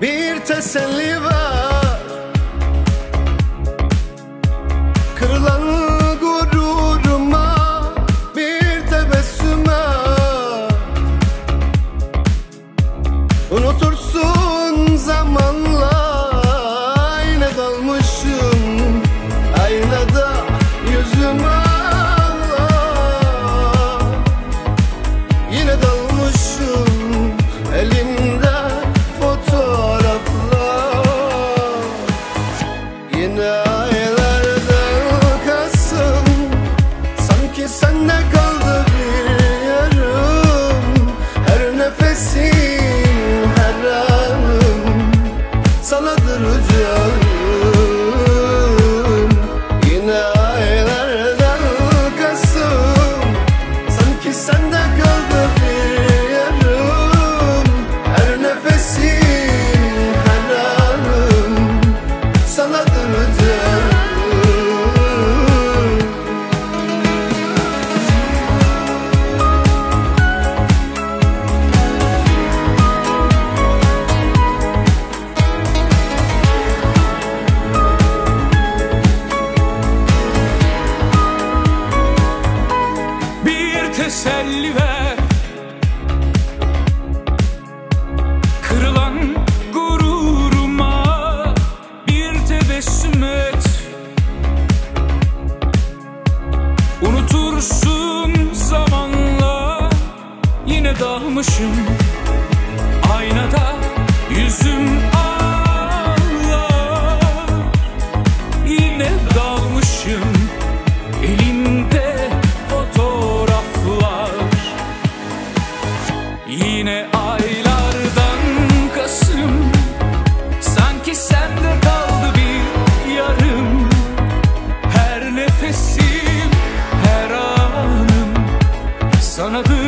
bir teselli var. Kırılan gururuma bir tebessüm at. Unutursun zamanla, yine dalmışım aynada yüzüm ağla. Yine dalmışım elimde fotoğraflar. Yine aylardan Kasım, sanki sende kaldı bir yarım. Her nefesim, her anım sanadır canım. Yine aylardan Kasım, sanki sende kaldı bir yarım. Her nefesim, her anım sanadır canım. Bir teselli ver, kırılan gururuma bir tebessüm et. Unutursun zamanla, yine dalmışım aynada yüzüm ağlar. Yine dalmışım elimde fotoğraflar. Yine aylardan Kasım, sanki sende kaldı bir yarım. Her nefesim, her anım sanadır